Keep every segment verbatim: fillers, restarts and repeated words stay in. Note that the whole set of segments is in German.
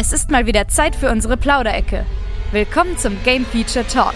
Es ist mal wieder Zeit für unsere Plauderecke. Willkommen zum Game Feature Talk.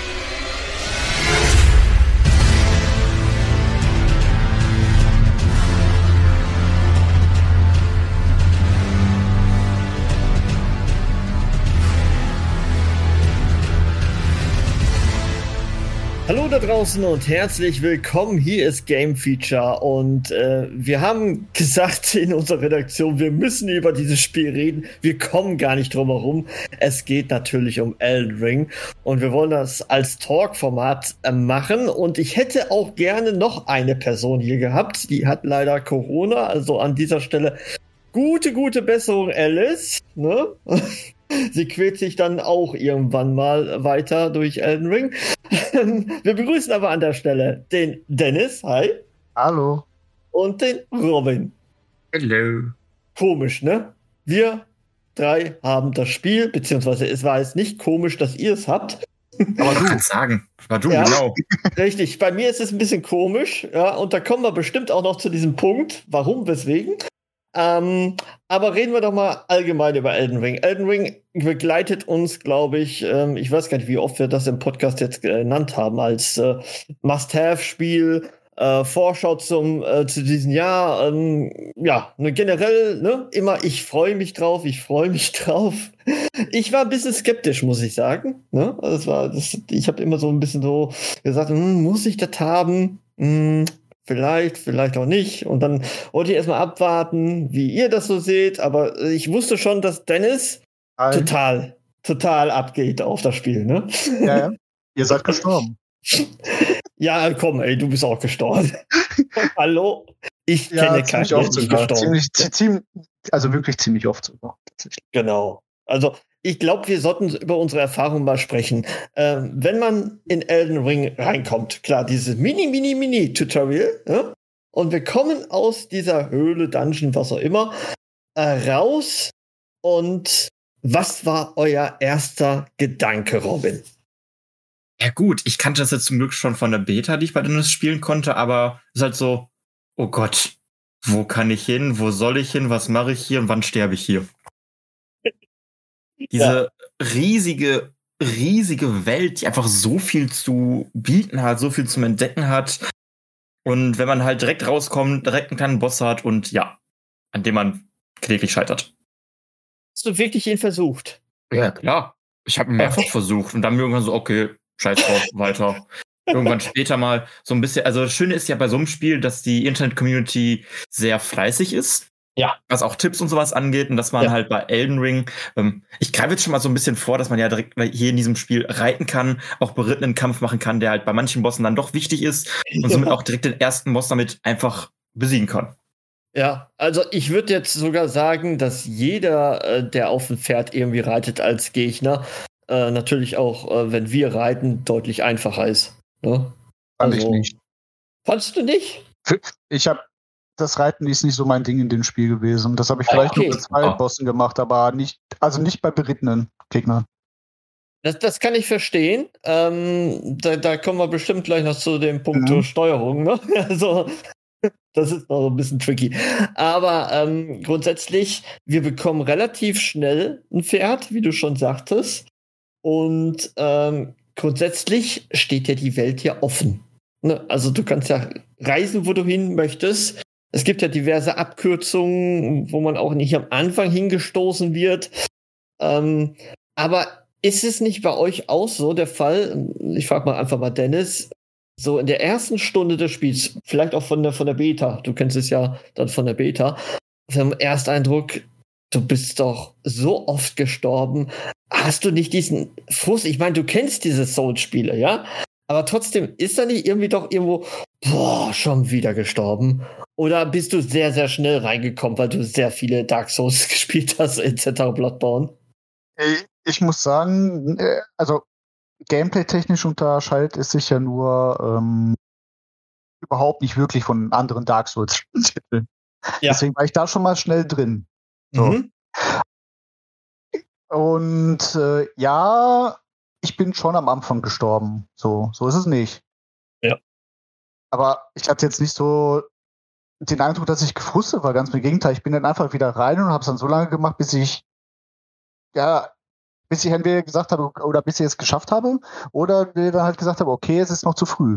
Hallo da draußen und herzlich willkommen. Hier ist Game Feature und äh, wir haben gesagt in unserer Redaktion, wir müssen über dieses Spiel reden. Wir kommen gar nicht drum herum. Es geht natürlich um Elden Ring und wir wollen das als Talk-Format äh, machen. Und ich hätte auch gerne noch eine Person hier gehabt. Die hat leider Corona, also an dieser Stelle gute, gute Besserung, Alice. Ne? Sie quält sich dann auch irgendwann mal weiter durch Elden Ring. Wir begrüßen aber an der Stelle den Dennis, hi. Hallo. Und den Robin. Hallo. Komisch, ne? Wir drei haben das Spiel, beziehungsweise es war jetzt nicht komisch, dass ihr es habt. Aber du kannst sagen, war du, ja, genau. Richtig, bei mir ist es ein bisschen komisch, ja, und da kommen wir bestimmt auch noch zu diesem Punkt, warum, weswegen. Ähm, aber reden wir doch mal allgemein über Elden Ring. Elden Ring begleitet uns, glaube ich, ähm, ich weiß gar nicht, wie oft wir das im Podcast jetzt genannt haben, als äh, Must-Have-Spiel, äh, Vorschau zum, äh, zu diesem Jahr. Ähm, ja, ne, generell, ne, immer, ich freue mich drauf, ich freue mich drauf. Ich war ein bisschen skeptisch, muss ich sagen. Ne? Also das war, das, ich habe immer so ein bisschen so gesagt, hm, muss ich das haben? Hm, Vielleicht, vielleicht auch nicht. Und dann wollte ich erstmal abwarten, wie ihr das so seht. Aber ich wusste schon, dass Dennis Hi. total, total abgeht auf das Spiel, ne? Ja, ja. Ihr seid gestorben. Ja, komm, ey, du bist auch gestorben. Hallo? Ich ja, kenne keinen, oft sogar. Ziemlich, ziemlich, also wirklich ziemlich oft sogar. Genau. Also, ich glaube, wir sollten über unsere Erfahrungen mal sprechen. Ähm, wenn man in Elden Ring reinkommt, klar, dieses mini, mini, mini Tutorial, ja? Und wir kommen aus dieser Höhle, Dungeon, was auch immer, äh, raus. Und was war euer erster Gedanke, Robin? Ja gut, ich kannte das jetzt zum Glück schon von der Beta, die ich bei Dennis spielen konnte, aber es ist halt so, oh Gott, wo kann ich hin, wo soll ich hin, was mache ich hier und wann sterbe ich hier? Diese ja. riesige, riesige Welt, die einfach so viel zu bieten hat, so viel zum Entdecken hat. Und wenn man halt direkt rauskommt, direkt einen kleinen Boss hat und ja, an dem man kläglich scheitert. Hast du wirklich ihn versucht? Ja, klar. Ich habe ihn mehrfach versucht und dann irgendwann so, okay, scheiß drauf, weiter. Irgendwann später mal so ein bisschen, also das Schöne ist ja bei so einem Spiel, dass die Internet-Community sehr fleißig ist. Ja. Was auch Tipps und sowas angeht und dass man ja. halt bei Elden Ring, ähm, ich greife jetzt schon mal so ein bisschen vor, dass man ja direkt hier in diesem Spiel reiten kann, auch berittenen Kampf machen kann, der halt bei manchen Bossen dann doch wichtig ist und ja. somit auch direkt den ersten Boss damit einfach besiegen kann. Ja, also ich würde jetzt sogar sagen, dass jeder, äh, der auf dem Pferd irgendwie reitet als Gegner, äh, natürlich auch, äh, wenn wir reiten, deutlich einfacher ist. Ne? Fand also, ich nicht. Fandst du nicht? Ich habe Das Reiten ist nicht so mein Ding in dem Spiel gewesen. Das habe ich vielleicht okay. nur bei zwei oh. Bossen gemacht, aber nicht, also nicht bei berittenen Gegnern. Das, das kann ich verstehen. Ähm, da, da kommen wir bestimmt gleich noch zu dem Punkt mhm. Steuerung. Ne? Also, das ist noch ein bisschen tricky. Aber ähm, grundsätzlich, wir bekommen relativ schnell ein Pferd, wie du schon sagtest. Und ähm, grundsätzlich steht ja die Welt ja offen. Ne? Also du kannst ja reisen, wo du hin möchtest. Es gibt ja diverse Abkürzungen, wo man auch nicht am Anfang hingestoßen wird. Ähm, aber ist es nicht bei euch auch so der Fall? Ich frage mal einfach mal Dennis. So in der ersten Stunde des Spiels, vielleicht auch von der, von der Beta, du kennst es ja dann von der Beta, vom Ersteindruck, du bist doch so oft gestorben. Hast du nicht diesen Frust? Ich meine, du kennst diese Souls-Spiele, ja? Aber trotzdem, ist da nicht irgendwie doch irgendwo, boah, schon wieder gestorben? Oder bist du sehr, sehr schnell reingekommen, weil du sehr viele Dark Souls gespielt hast, et cetera, Bloodborne? Ich muss sagen, also gameplay-technisch unterscheidet es sich ja nur ähm, überhaupt nicht wirklich von anderen Dark Souls-Titeln. Ja. Deswegen war ich da schon mal schnell drin. So. Mhm. Und äh, ja, ich bin schon am Anfang gestorben. So, so ist es nicht. Ja. Aber ich hatte jetzt nicht so den Eindruck, dass ich gefrustet war, ganz im Gegenteil. Ich bin dann einfach wieder rein und habe es dann so lange gemacht, bis ich ja, bis ich entweder gesagt habe, oder bis ich es geschafft habe, oder wir dann halt gesagt haben, okay, es ist noch zu früh.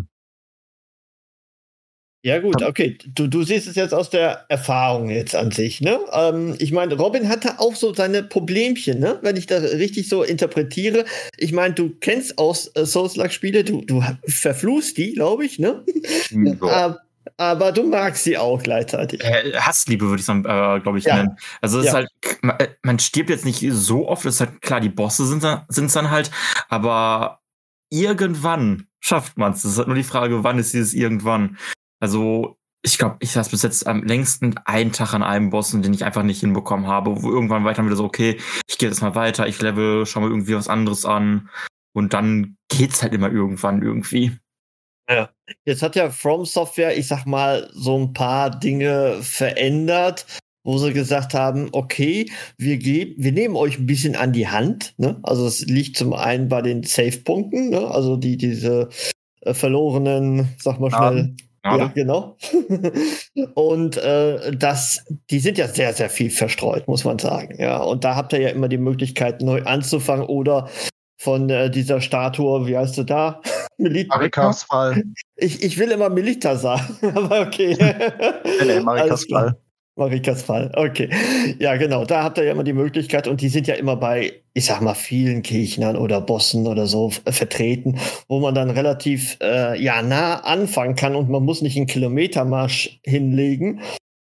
Ja gut, okay. Du, du siehst es jetzt aus der Erfahrung jetzt an sich, ne? Ähm, ich meine, Robin hatte auch so seine Problemchen, ne? Wenn ich das richtig so interpretiere. Ich meine, du kennst aus äh, Souls-like-Spiele, du, du verfluchst die, glaube ich, ne? Ja. Aber du magst sie auch gleichzeitig. Äh, Hassliebe würde ich es, äh, glaube ich, Ja. nennen. Also es Ja. ist halt, man, man stirbt jetzt nicht so oft, es ist halt klar, die Bosse sind es dann halt, aber irgendwann schafft man es. Es ist halt nur die Frage, wann ist dieses irgendwann? Also ich glaube, ich saß bis jetzt am längsten einen Tag an einem Boss, den ich einfach nicht hinbekommen habe, wo irgendwann weiter wieder so, okay, ich gehe jetzt mal weiter, ich level, schau mal irgendwie was anderes an und dann geht's halt immer irgendwann irgendwie. Ja. Jetzt hat ja From Software, ich sag mal, so ein paar Dinge verändert, wo sie gesagt haben, okay, wir geben, wir nehmen euch ein bisschen an die Hand, ne? Also es liegt zum einen bei den Save-Punkten, ne? Also die, diese äh, verlorenen, sag mal schnell. Ja, ja genau. Und äh, das, die sind ja sehr, sehr viel verstreut, muss man sagen. Ja, und da habt ihr ja immer die Möglichkeit, neu anzufangen oder von äh, dieser Statue, wie heißt du da? Marikas Fall. Ich, ich will immer Melita sagen, aber okay. nee, nee, Marikas Fall. Marikas Fall, okay. Ja, genau, da habt ihr ja immer die Möglichkeit und die sind ja immer bei, ich sag mal, vielen Gegnern oder Bossen oder so äh, vertreten, wo man dann relativ äh, ja, nah anfangen kann und man muss nicht einen Kilometermarsch hinlegen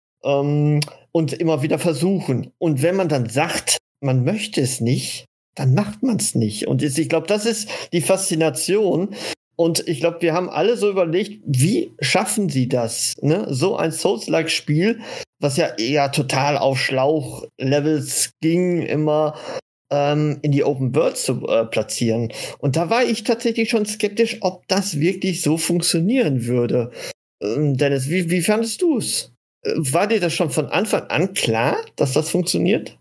ähm, und immer wieder versuchen. Und wenn man dann sagt, man möchte es nicht, dann macht man es nicht. Und ich glaube, das ist die Faszination. Und ich glaube, wir haben alle so überlegt, wie schaffen sie das? Ne? So ein Souls-like-Spiel, was ja eher total auf Schlauch-Levels ging, immer ähm, in die Open World zu äh, platzieren. Und da war ich tatsächlich schon skeptisch, ob das wirklich so funktionieren würde. Ähm, Dennis, wie, wie fandest du es? War dir das schon von Anfang an klar, dass das funktioniert?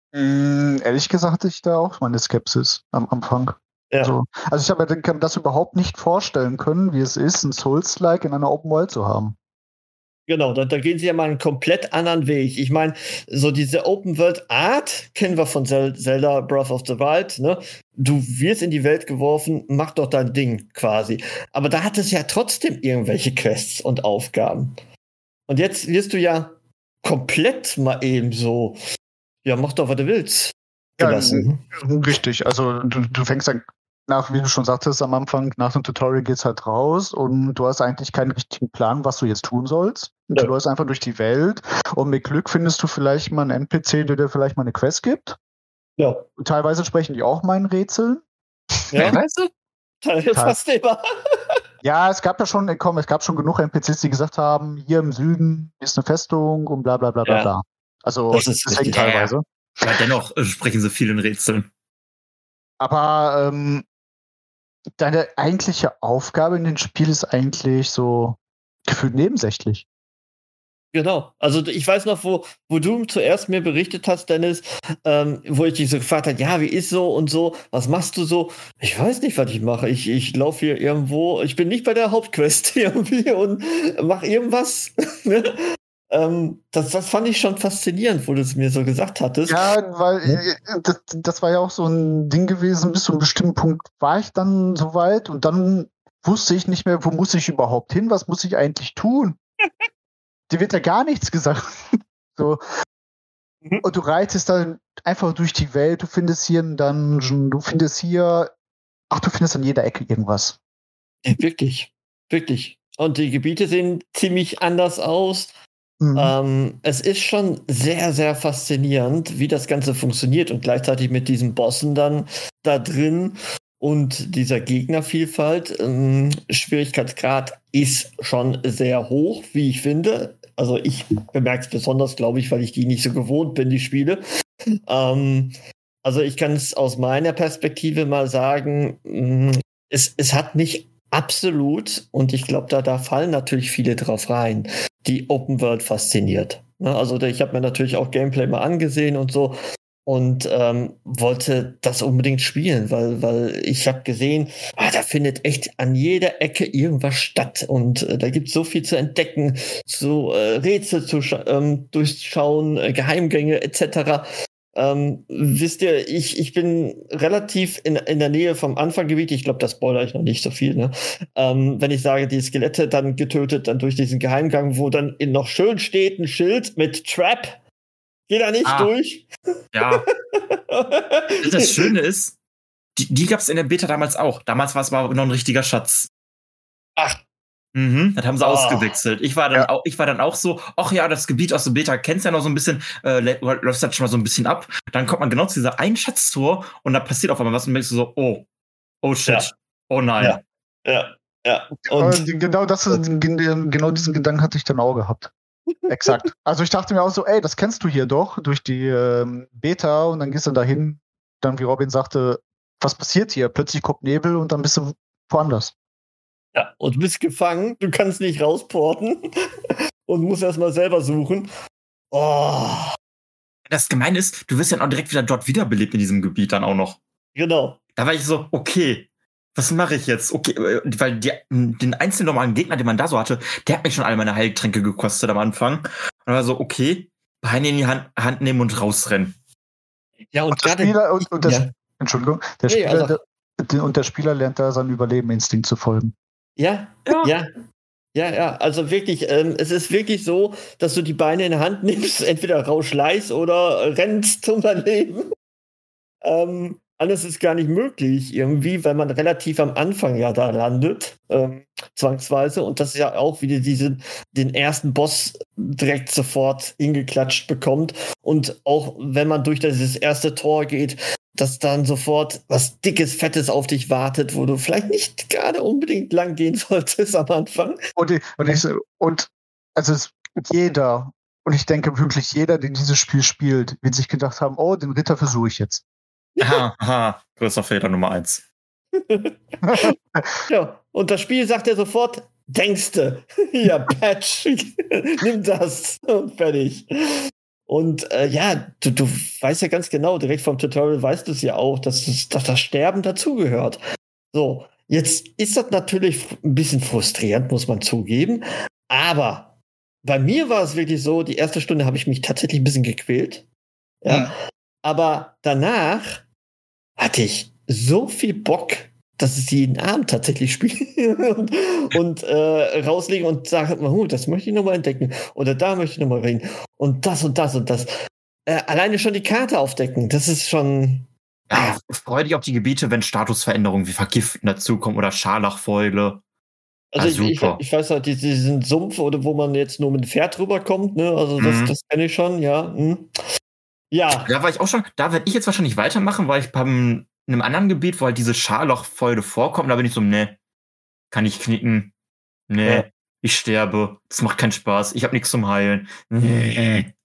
Mm, ehrlich gesagt hatte ich da auch meine Skepsis am Anfang. Ja. Also, also ich habe mir das überhaupt nicht vorstellen können, wie es ist, ein Souls-like in einer Open World zu haben. Genau, da, da gehen sie ja mal einen komplett anderen Weg. Ich meine, so diese Open-World-Art kennen wir von Zelda Breath of the Wild, ne? Du wirst in die Welt geworfen, mach doch dein Ding quasi. Aber da hat es ja trotzdem irgendwelche Quests und Aufgaben. Und jetzt wirst du ja komplett mal eben so, ja, mach doch, was du willst, gelassen. Ja, richtig, also du, du fängst dann nach, wie du schon sagtest am Anfang, nach dem Tutorial geht's halt raus und du hast eigentlich keinen richtigen Plan, was du jetzt tun sollst. Ja. Du läufst einfach durch die Welt und mit Glück findest du vielleicht mal einen N P C, der dir vielleicht mal eine Quest gibt. Ja. Und teilweise sprechen die auch meinen Rätseln. Ja, weißt du? Fast immer. Ja, es gab ja schon, komm, es gab schon genug N P Cs, die gesagt haben, hier im Süden ist eine Festung und bla bla bla bla bla. Ja. Also das ist deswegen teilweise. Ja. Aber dennoch äh, sprechen sie viel in Rätseln. Aber ähm, deine eigentliche Aufgabe in dem Spiel ist eigentlich so gefühlt nebensächlich. Genau. Also ich weiß noch, wo, wo du zuerst mir berichtet hast, Dennis, ähm, wo ich dich so gefragt habe, ja, wie ist so und so, was machst du so? Ich weiß nicht, was ich mache. Ich, ich laufe hier irgendwo, ich bin nicht bei der Hauptquest irgendwie und mache irgendwas. ähm, das, das fand ich schon faszinierend, wo du es mir so gesagt hattest. Ja, weil ja? Das, das war ja auch so ein Ding gewesen, bis zu einem bestimmten Punkt war ich dann soweit und dann wusste ich nicht mehr, wo muss ich überhaupt hin, was muss ich eigentlich tun? Dir wird ja gar nichts gesagt. So. Mhm. Und du reitest dann einfach durch die Welt, du findest hier einen Dungeon, du findest hier, ach, du findest an jeder Ecke irgendwas. Ja, wirklich, wirklich. Und die Gebiete sehen ziemlich anders aus. Mhm. Ähm, es ist schon sehr, sehr faszinierend, wie das Ganze funktioniert und gleichzeitig mit diesen Bossen dann da drin. Und dieser Gegnervielfalt, ähm, Schwierigkeitsgrad ist schon sehr hoch, wie ich finde. Also ich bemerke es besonders, glaube ich, weil ich die nicht so gewohnt bin, die Spiele. Ähm, also ich kann es aus meiner Perspektive mal sagen, mh, es, es hat mich absolut, und ich glaube, da, da fallen natürlich viele drauf rein, die Open World fasziniert. Ne? Also ich habe mir natürlich auch Gameplay mal angesehen und so. Und ähm, wollte das unbedingt spielen, weil weil ich habe gesehen, ah, da findet echt an jeder Ecke irgendwas statt und äh, da gibt es so viel zu entdecken, so äh, Rätsel zu ähm, durchschauen, äh, Geheimgänge et cetera. Ähm, wisst ihr, ich, ich bin relativ in, in der Nähe vom Anfanggebiet. Ich glaube, das spoilere ich noch nicht so viel. Ne? Ähm, wenn ich sage, die Skelette dann getötet, dann durch diesen Geheimgang, wo dann in noch schön steht ein Schild mit Trap. Geh da nicht ah, durch. Ja. Das Schöne ist, die, die gab es in der Beta damals auch. Damals war es aber noch ein richtiger Schatz. Ach. Mhm, das haben sie oh. ausgewechselt. Ich war dann ja. auch, ich war dann auch so, ach ja, das Gebiet aus der Beta kennst ja noch so ein bisschen, äh, läuft das schon mal so ein bisschen ab. Dann kommt man genau zu dieser einen Schatztor und da passiert auf einmal was und denkst du so, oh, oh shit, ja. oh nein. Ja, ja. ja. Und äh, genau das ist, genau diesen Gedanken hatte ich dann auch gehabt. Exakt. Also ich dachte mir auch so, ey, das kennst du hier doch durch die ähm, Beta und dann gehst du dahin, dann wie Robin sagte, was passiert hier? Plötzlich kommt Nebel und dann bist du woanders. Ja, und du bist gefangen, du kannst nicht rausporten und musst erstmal selber suchen. Oh. Das Gemeine ist, du wirst ja auch direkt wieder dort wiederbelebt in diesem Gebiet dann auch noch. Genau. Da war ich so, okay, was mache ich jetzt? Okay, weil die, den einzelnen normalen Gegner, den man da so hatte, der hat mich schon alle meine Heiltränke gekostet am Anfang. Und dann war so, okay, Beine in die Hand, Hand nehmen und rausrennen. Ja, und, und der Spieler, und, und der, ja. Entschuldigung, der nee, Spieler, also, der, und der Spieler lernt da seinem Überlebeninstinkt zu folgen. Ja, ja, ja, ja, ja. Also wirklich, ähm, es ist wirklich so, dass du die Beine in der Hand nimmst, entweder rausschleißt oder rennst um dein Leben. Ähm, alles ist gar nicht möglich irgendwie, weil man relativ am Anfang ja da landet, ähm, zwangsweise. Und das ist ja auch wieder diesen, den ersten Boss direkt sofort hingeklatscht bekommt. Und auch wenn man durch dieses erste Tor geht, dass dann sofort was Dickes, Fettes auf dich wartet, wo du vielleicht nicht gerade unbedingt lang gehen solltest am Anfang. Und, ich, und, ich, und also es, jeder, und ich denke wirklich jeder, der dieses Spiel spielt, wird sich gedacht haben, oh, den Ritter versuche ich jetzt. Aha, aha, größter Fehler Nummer eins. Ja, und das Spiel sagt ja sofort, denkste, ja, Patch, nimm das und fertig. Und äh, ja, du, du weißt ja ganz genau, direkt vom Tutorial weißt du es ja auch, dass, das, dass das Sterben dazugehört. So, jetzt ist das natürlich ein bisschen frustrierend, muss man zugeben. Aber bei mir war es wirklich so, die erste Stunde habe ich mich tatsächlich ein bisschen gequält. Ja. Mhm. Aber danach hatte ich so viel Bock, dass ich jeden Abend tatsächlich spiele und, und äh, rauslege und sage, oh, das möchte ich nochmal entdecken. Oder da möchte ich nochmal reden. Und das und das und das. Äh, alleine schon die Karte aufdecken, das ist schon... Ja, freu dich auf die Gebiete, wenn Statusveränderungen wie Vergiften dazukommen oder Scharlachfäule. Also ah, ich, ich, ich weiß halt, diesen Sumpf, oder wo man jetzt nur mit dem Pferd rüberkommt, ne? Also das, mhm. das kenne ich schon, ja. Hm. Ja. Da war ich auch schon, da werde ich jetzt wahrscheinlich weitermachen, weil ich beim in einem anderen Gebiet, wo halt diese Scharlachfäule vorkommt, da bin ich so, ne, kann ich knicken, ne, ja. ich sterbe, das macht keinen Spaß, ich habe nichts zum Heilen. Nee.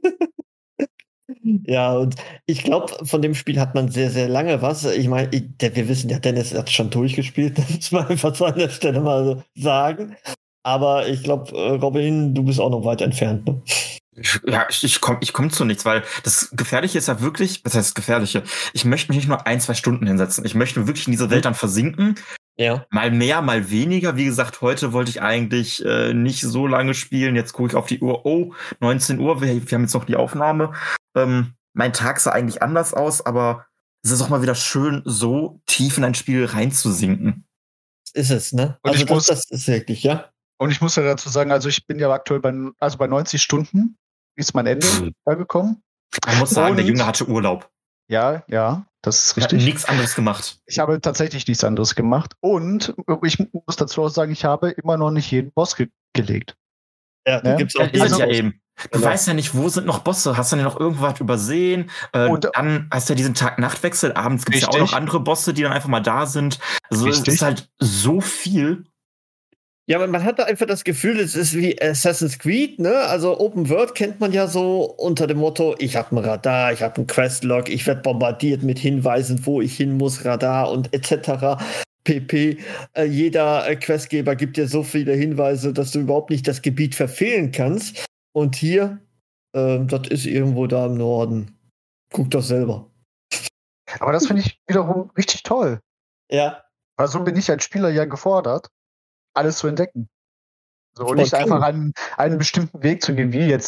Ja, und ich glaube, von dem Spiel hat man sehr, sehr lange was. Ich meine, wir wissen ja, Dennis hat schon durchgespielt, das muss man einfach so an der Stelle mal so sagen. Aber ich glaube, Robin, du bist auch noch weit entfernt, ne? Ja, ich, ich komme ich komm zu nichts, weil das Gefährliche ist ja wirklich, was heißt das Gefährliche? Ich möchte mich nicht nur ein, zwei Stunden hinsetzen. Ich möchte wirklich in diese Welt dann versinken. Ja. Mal mehr, mal weniger. Wie gesagt, heute wollte ich eigentlich äh, nicht so lange spielen. Jetzt gucke ich auf die Uhr. Oh, neunzehn Uhr. Wir, wir haben jetzt noch die Aufnahme. Ähm, mein Tag sah eigentlich anders aus, aber es ist auch mal wieder schön, so tief in ein Spiel reinzusinken. Ist es, ne? Und also ich muss, das, das ist wirklich, ja. Und ich muss ja dazu sagen, also ich bin ja aktuell bei, also bei neunzig Stunden ist mein Ende mhm. gekommen. Man muss sagen, und, der Junge hatte Urlaub. Ja, ja, das ist richtig. Ich habe nichts anderes gemacht. Ich habe tatsächlich nichts anderes gemacht. Und ich muss dazu auch sagen, ich habe immer noch nicht jeden Boss ge- gelegt. Ja, da ja? gibt's auch ja, also, ja eben. Du genau. weißt ja nicht, wo sind noch Bosse? Hast du denn noch irgendwas übersehen? Äh, und dann hast du ja diesen Tag-Nacht-Wechsel. Abends gibt es ja auch noch andere Bosse, die dann einfach mal da sind. Also es ist halt so viel. Ja, aber man hat da einfach das Gefühl, es ist wie Assassin's Creed, ne? Also Open World kennt man ja so unter dem Motto, ich habe ein Radar, ich habe ein Questlog, ich werde bombardiert mit Hinweisen, wo ich hin muss, Radar und et cetera pp. Äh, jeder äh, Questgeber gibt dir so viele Hinweise, dass du überhaupt nicht das Gebiet verfehlen kannst. Und hier, äh, das ist irgendwo da im Norden. Guck doch selber. Aber das finde ich wiederum richtig toll. Ja. Weil so bin ich als Spieler ja gefordert, alles zu entdecken. So, und nicht einfach einen, einen bestimmten Weg zu gehen, wie jetzt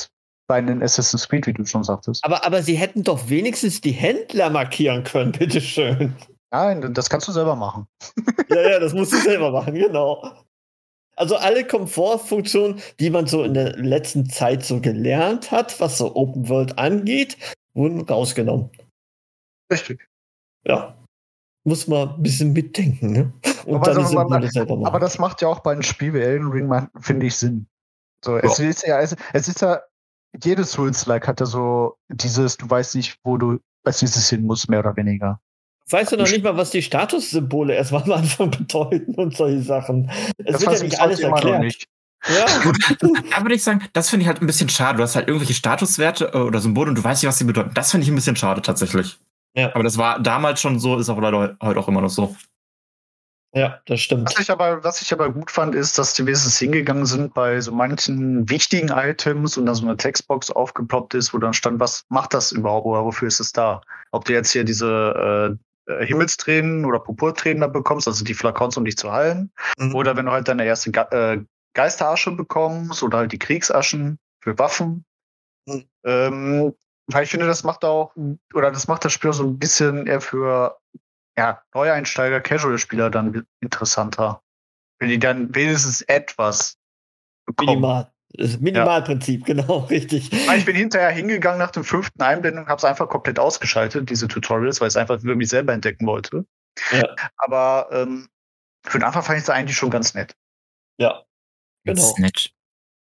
bei einem Assassin's Creed, wie du schon sagtest. Aber, aber sie hätten doch wenigstens die Händler markieren können, bitteschön. Nein, das kannst du selber machen. Ja, ja, das musst du selber machen, genau. Also alle Komfortfunktionen, die man so in der letzten Zeit so gelernt hat, was so Open World angeht, wurden rausgenommen. Richtig. Ja. Muss man ein bisschen mitdenken, ne? Und aber, dann also, sind wir das selber machen. Aber das macht ja auch bei einem Spiel wie Elden Ring, finde ich, Sinn. So, ja. es, ist ja, es, es ist ja, jedes Souls-like hat ja so dieses, du weißt nicht, wo du als nächstes hin musst, mehr oder weniger. Weißt du noch nicht mal, was die Statussymbole erstmal am Anfang bedeuten und solche Sachen? Es das wird ja nicht alles erklärt. Nicht. Ja. Da würde ich sagen, das finde ich halt ein bisschen schade. Du hast halt irgendwelche Statuswerte oder Symbole und du weißt nicht, was sie bedeuten. Das finde ich ein bisschen schade, tatsächlich. Ja. Aber das war damals schon so, ist auch leider heute auch immer noch so. Ja, das stimmt. Was ich aber, was ich aber gut fand, ist, dass die wenigstens hingegangen sind bei so manchen wichtigen Items und da so eine Textbox aufgeploppt ist, wo dann stand, was macht das überhaupt oder wofür ist es da? Ob du jetzt hier diese äh, Himmelstränen oder Purpurtränen da bekommst, also die Flakons, um dich zu heilen, mhm. oder wenn du halt deine erste Ge- äh, Geisterasche bekommst oder halt die Kriegsaschen für Waffen. Mhm. Ähm, weil ich finde, das macht auch, oder das macht das Spiel so ein bisschen eher für ja, Neueinsteiger, Casual-Spieler dann interessanter. Wenn die dann wenigstens etwas bekommen. Minimal. Das Minimalprinzip, ja. Genau, richtig. Ich bin hinterher hingegangen nach der fünften Einblendung und habe es einfach komplett ausgeschaltet, diese Tutorials, weil ich es einfach für mich selber entdecken wollte. Ja. Aber ähm, für den Anfang fand ich es eigentlich schon ganz nett. Ja, genau. Ganz nett.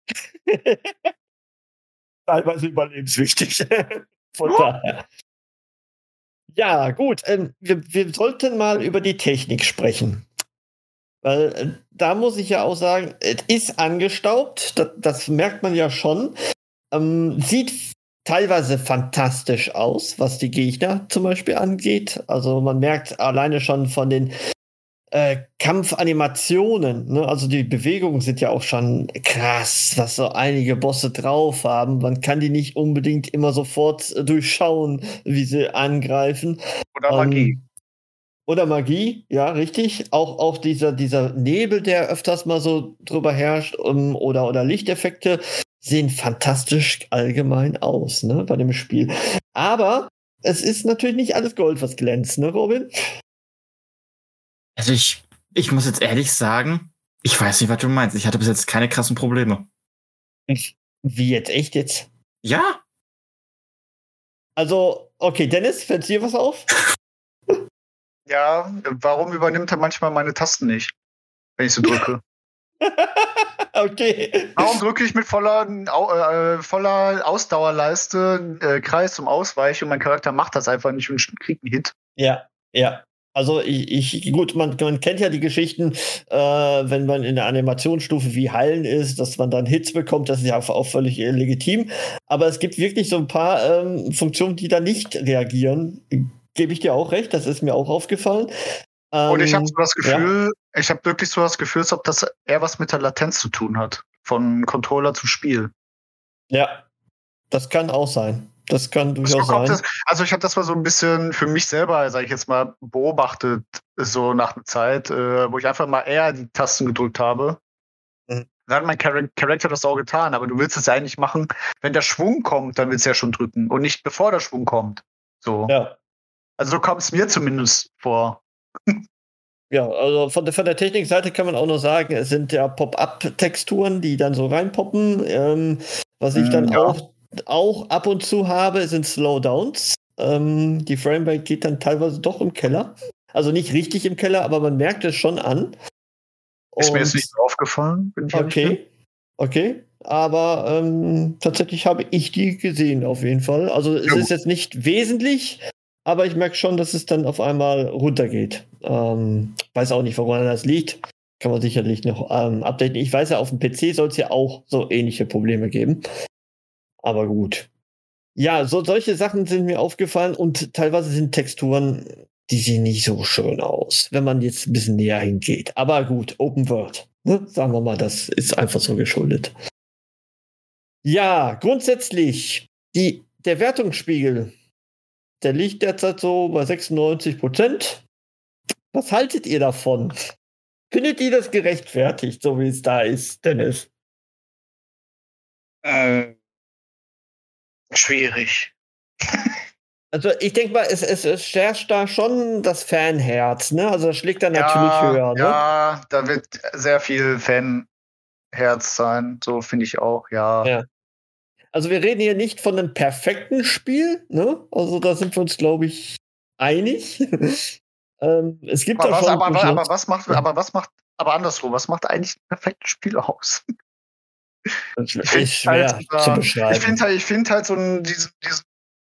Teilweise überlebenswichtig. Von daher. Ja, gut. Ähm, wir, wir sollten mal über die Technik sprechen. Weil äh, da muss ich ja auch sagen, es ist angestaubt. Das, das merkt man ja schon. Ähm, sieht teilweise fantastisch aus, was die Gegner zum Beispiel angeht. Also man merkt alleine schon von den Äh, Kampfanimationen, ne? Also die Bewegungen sind ja auch schon krass, was so einige Bosse drauf haben. Man kann die nicht unbedingt immer sofort äh, durchschauen, wie sie angreifen. Oder Magie. Ähm, oder Magie, ja, richtig. Auch, auch dieser, dieser Nebel, der öfters mal so drüber herrscht, um, oder, oder Lichteffekte sehen fantastisch allgemein aus, ne, bei dem Spiel. Aber es ist natürlich nicht alles Gold, was glänzt, ne, Robin? Also ich, ich muss jetzt ehrlich sagen, ich weiß nicht, was du meinst. Ich hatte bis jetzt keine krassen Probleme. Wie jetzt? Echt jetzt? Ja. Also, okay, Dennis, fällt dir was auf? Ja, warum übernimmt er manchmal meine Tasten nicht, wenn ich sie drücke? Okay. Warum drücke ich mit voller, äh, voller Ausdauerleiste äh, Kreis zum Ausweichen und mein Charakter macht das einfach nicht und kriegt einen Hit? Ja, ja. Also ich, ich gut, man, man kennt ja die Geschichten, äh, wenn man in der Animationsstufe wie Heilen ist, dass man dann Hits bekommt, das ist ja auch, auch völlig legitim. Aber es gibt wirklich so ein paar ähm, Funktionen, die da nicht reagieren. Gebe ich dir auch recht, das ist mir auch aufgefallen. Ähm, Und ich habe so das Gefühl, ja. ich habe wirklich so das Gefühl, als ob das eher was mit der Latenz zu tun hat. Von Controller zu Spiel. Ja, das kann auch sein. Das kann durchaus so sein. Das, also ich habe das mal so ein bisschen für mich selber, sage ich jetzt mal, beobachtet, so nach einer Zeit, äh, wo ich einfach mal eher die Tasten gedrückt habe. Mhm. Dann hat mein Char- Charakter das auch getan, aber du willst es ja eigentlich machen, wenn der Schwung kommt, dann willst du ja schon drücken und nicht bevor der Schwung kommt. So. Ja. Also so kommt es mir zumindest vor. Ja, also von der, von der Technikseite kann man auch nur sagen, es sind ja Pop-up-Texturen, die dann so reinpoppen. Ähm, was ich dann ja. auch auch ab und zu habe, sind Slowdowns. Ähm, die Framerate geht dann teilweise doch im Keller. Also nicht richtig im Keller, aber man merkt es schon an. Ist und mir jetzt nicht aufgefallen. Bin ich okay, okay. Aber ähm, tatsächlich habe ich die gesehen auf jeden Fall. Also es ja. ist jetzt nicht wesentlich, aber ich merke schon, dass es dann auf einmal runtergeht. Ähm, weiß auch nicht, woran das liegt. Kann man sicherlich noch ähm, updaten. Ich weiß ja, auf dem P C soll es ja auch so ähnliche Probleme geben. Aber gut. Ja, so solche Sachen sind mir aufgefallen und teilweise sind Texturen, die sehen nicht so schön aus, wenn man jetzt ein bisschen näher hingeht. Aber gut, Open World, ne? Sagen wir mal, das ist einfach so geschuldet. Ja, grundsätzlich, die, der Wertungsspiegel, der liegt derzeit so bei sechsundneunzig Prozent. Was haltet ihr davon? Findet ihr das gerechtfertigt, so wie es da ist, Dennis? Äh. Schwierig. Also ich denke mal, es, es, es herrscht da schon das Fanherz, ne? Also das schlägt dann ja, natürlich höher, ne? Ja, da wird sehr viel Fanherz sein, so finde ich auch, ja. ja. Also wir reden hier nicht von einem perfekten Spiel, ne? Also da sind wir uns, glaube ich, einig. ähm, es gibt aber da was, schon. Aber, aber, was macht, aber was macht, aber andersrum, was macht eigentlich ein perfektes Spiel aus? Das ist schwer halt, zu beschreiben. Ich finde halt, ich find halt so ein, diesen, diesen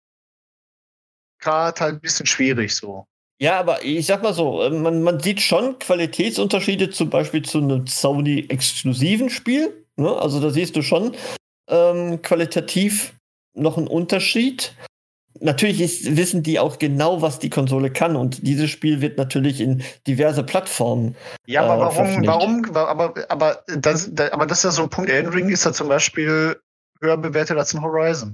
Grad halt ein bisschen schwierig so. Ja, aber ich sag mal so, man, man sieht schon Qualitätsunterschiede zum Beispiel zu einem Sony-exklusiven Spiel. Ne? Also da siehst du schon ähm, qualitativ noch einen Unterschied. Natürlich ist, wissen die auch genau, was die Konsole kann, und dieses Spiel wird natürlich in diverse Plattformen. Ja, aber äh, warum, warum, aber, aber, das, da, aber das ist ja so ein Punkt. Elden Ring ist ja zum Beispiel höher bewertet als ein Horizon.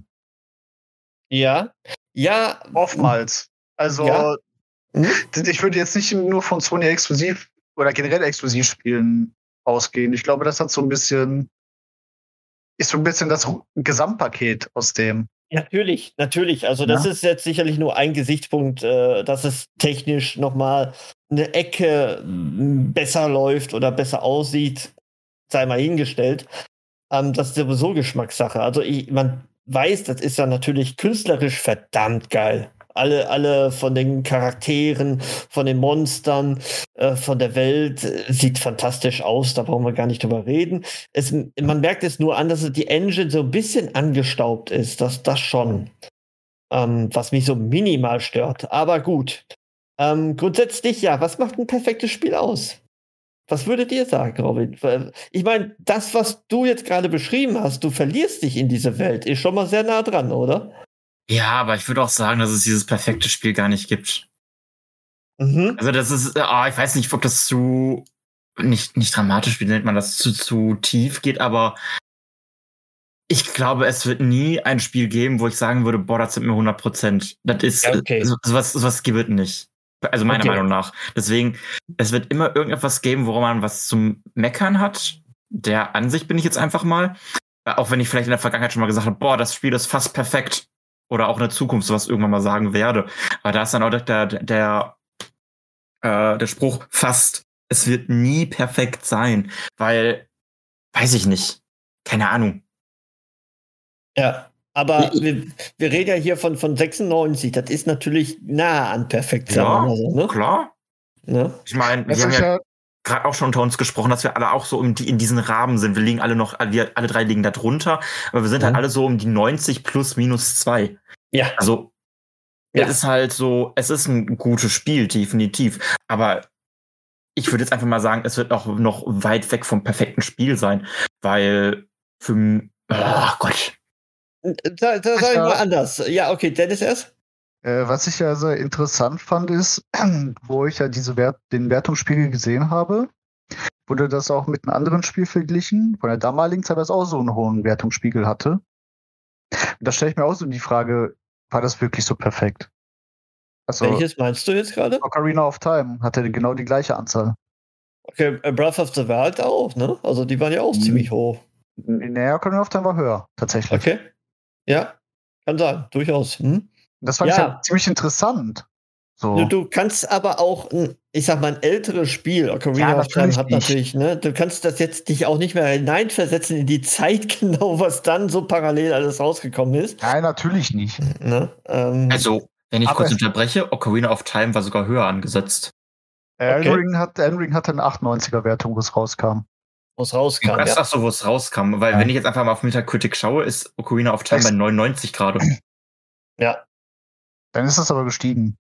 Ja, ja. Oftmals. Also, ja. Hm? Ich würde jetzt nicht nur von Sony exklusiv oder generell Exklusivspielen ausgehen. Ich glaube, das hat so ein bisschen, ist so ein bisschen das Gesamtpaket aus dem. Natürlich, natürlich. Also das ja. ist jetzt sicherlich nur ein Gesichtspunkt, äh, dass es technisch nochmal eine Ecke besser läuft oder besser aussieht, sei mal hingestellt. Ähm, das ist sowieso Geschmackssache. Also ich, man weiß, das ist ja natürlich künstlerisch verdammt geil. Alle, alle von den Charakteren, von den Monstern, äh, von der Welt, äh, sieht fantastisch aus, da brauchen wir gar nicht drüber reden. Es, man merkt es nur an, dass die Engine so ein bisschen angestaubt ist, das, das schon, ähm, was mich so minimal stört. Aber gut. Ähm, grundsätzlich, ja, was macht ein perfektes Spiel aus? Was würdet ihr sagen, Robin? Ich meine, das, was du jetzt gerade beschrieben hast, du verlierst dich in diese Welt, ist schon mal sehr nah dran, oder? Ja, aber ich würde auch sagen, dass es dieses perfekte Spiel gar nicht gibt. Mhm. Also das ist, oh, ich weiß nicht, ob das zu, nicht, nicht dramatisch, wie nennt man das, zu, zu tief geht, aber ich glaube, es wird nie ein Spiel geben, wo ich sagen würde, boah, das sind mir hundert Prozent. Das ist, ja, okay. so, sowas, sowas gibt es nicht. Also meiner okay. Meinung nach. Deswegen, es wird immer irgendetwas geben, worum man was zum Meckern hat. Der Ansicht bin ich jetzt einfach mal. Auch wenn ich vielleicht in der Vergangenheit schon mal gesagt habe, boah, das Spiel ist fast perfekt. Oder auch in der Zukunft sowas irgendwann mal sagen werde. Aber da ist dann auch der, der, äh, der Spruch fast, es wird nie perfekt sein. Weil, weiß ich nicht. Keine Ahnung. Ja, aber wir, wir reden ja hier von, von sechsundneunzig. Das ist natürlich nah an perfekt. Ja, so, ne? klar. Ne? Ich meine, wir haben ja gerade auch schon unter uns gesprochen, dass wir alle auch so in, die, in diesen Rahmen sind. Wir liegen alle noch, wir alle drei liegen da drunter, aber wir sind mhm. halt alle so um die neunzig plus minus zwei. Ja. Also, ja. Es ist halt so, es ist ein gutes Spiel, definitiv. Aber ich würde jetzt einfach mal sagen, es wird auch noch weit weg vom perfekten Spiel sein, weil für, oh Gott. Da, da sag ich mal anders. Ja, okay, Dennis erst. Äh, was ich ja sehr interessant fand, ist, wo ich ja diese Wert, den Wertungsspiegel gesehen habe, wurde das auch mit einem anderen Spiel verglichen, von der damaligen Zeit, was auch so einen hohen Wertungsspiegel hatte. Und da stelle ich mir auch so die Frage, war das wirklich so perfekt? Also, welches meinst du jetzt gerade? Ocarina of Time hatte genau die gleiche Anzahl. Okay, Breath of the Wild auch, ne? Also die waren ja auch mhm. ziemlich hoch. Nee, Ocarina of Time war höher, tatsächlich. Okay. Ja, kann sein, durchaus. Hm? Das fand ja. ich ja ziemlich interessant. So. Du, du kannst aber auch, ich sag mal, ein älteres Spiel, Ocarina ja, of Time hat nicht. natürlich, ne, du kannst das jetzt dich auch nicht mehr hineinversetzen in die Zeit genau, was dann so parallel alles rausgekommen ist. Nein, natürlich nicht. Ne? Ähm, also, wenn ich kurz unterbreche, Ocarina of Time war sogar höher angesetzt. Elden okay. Ring hat, Elden Ring hatte eine achtundneunziger Wertung, wo es rauskam. Wo es rauskam, ja. Ach so, wo es rauskam. Weil, ja. wenn ich jetzt einfach mal auf Metacritic schaue, ist Ocarina of Time bei neunundneunzig gerade. Ja. Dann ist es aber gestiegen.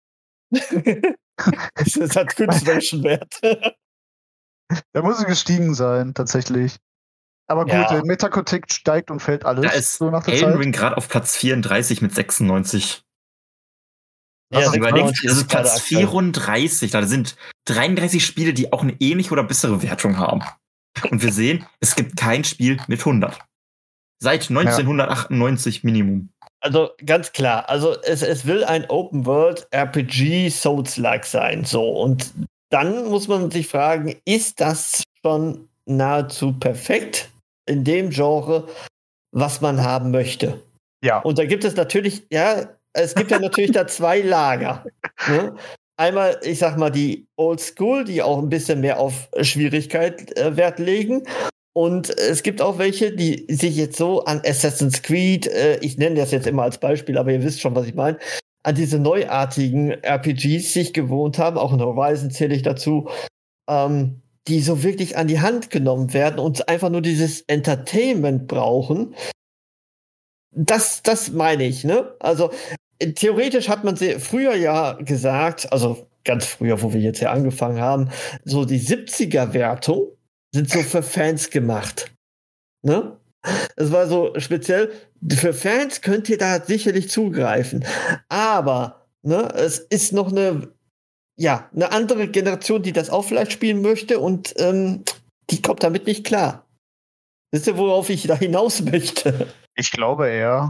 Es hat künstlerischen Wert. Da muss es gestiegen sein, tatsächlich. Aber gut, ja. Metacritic steigt und fällt alles. Da ist so nach der Elden Ring gerade auf Platz vierunddreißig mit sechsundneunzig. Ja, also überlegt, das ist Platz vierunddreißig. Da sind dreiunddreißig Spiele, die auch eine ähnliche oder bessere Wertung haben. Und wir sehen, es gibt kein Spiel mit hundert. Seit neunzehnhundertachtundneunzig ja. Minimum. Also ganz klar, also es, es will ein Open-World-R P G Souls-like sein. So, und dann muss man sich fragen, ist das schon nahezu perfekt in dem Genre, was man haben möchte? Ja. Und da gibt es natürlich, ja, es gibt ja natürlich da zwei Lager. Ne? Einmal, ich sag mal, die Old School, die auch ein bisschen mehr auf Schwierigkeit äh, Wert legen. Und es gibt auch welche, die sich jetzt so an Assassin's Creed, äh, ich nenne das jetzt immer als Beispiel, aber ihr wisst schon, was ich meine, an diese neuartigen R P Gs sich gewohnt haben, auch in Horizon zähle ich dazu, ähm, die so wirklich an die Hand genommen werden und einfach nur dieses Entertainment brauchen. Das, das meine ich, ne? Also äh, theoretisch hat man sie früher ja gesagt, also ganz früher, wo wir jetzt ja angefangen haben, so die siebziger-Wertung sind so für Fans gemacht. Ne? Es war so speziell, für Fans könnt ihr da sicherlich zugreifen. Aber ne, es ist noch eine, ja, eine andere Generation, die das auch vielleicht spielen möchte und ähm, die kommt damit nicht klar. Wisst ihr, worauf ich da hinaus möchte? Ich glaube eher.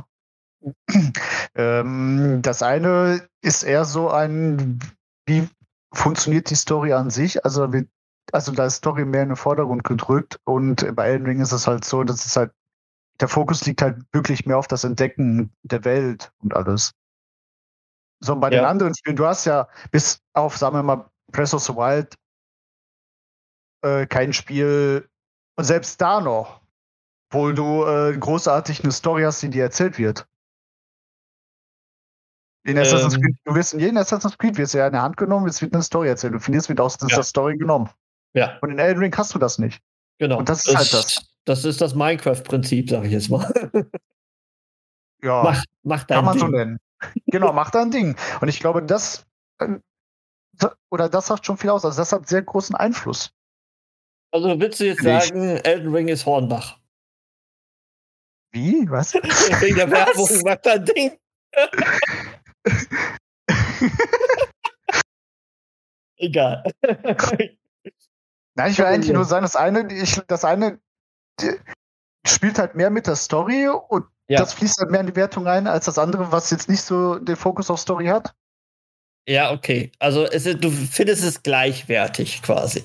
ähm, das eine ist eher so ein, wie funktioniert die Story an sich? Also, wie, also da ist Story mehr in den Vordergrund gedrückt und bei Elden Ring ist es halt so, dass es halt, der Fokus liegt halt wirklich mehr auf das Entdecken der Welt und alles. So, und bei Ja. den anderen Spielen, du hast ja bis auf, sagen wir mal, Breath of the Wild äh, kein Spiel, und selbst da noch, wo du äh, großartig eine Story hast, die dir erzählt wird. In Assassin's Ähm. Creed, du wirst in jedem Assassin's Creed wirst du ja in der Hand genommen, es wird eine Story erzählt. Du findest, wird aus dieser Ja. Story genommen. Ja, Und in Elden Ring hast du das nicht. genau. Und das ist halt das. Das ist das Minecraft-Prinzip, sag ich jetzt mal. Ja, Mach, mach dein kann man Ding. so nennen. Genau, mach dein Ding. Und ich glaube, das äh, oder das sagt schon viel aus. Also das hat sehr großen Einfluss. Also willst du jetzt Finde ich. sagen, Elden Ring ist Hornbach? Wie? Was? Wegen der Was? Werbung, mach dein Ding. Egal. Nein, ich will eigentlich nur sagen, das eine, ich, das eine die, spielt halt mehr mit der Story und Ja. das fließt halt mehr in die Wertung ein, als das andere, was jetzt nicht so den Fokus auf Story hat. Ja, okay. Also es ist, du findest es gleichwertig quasi.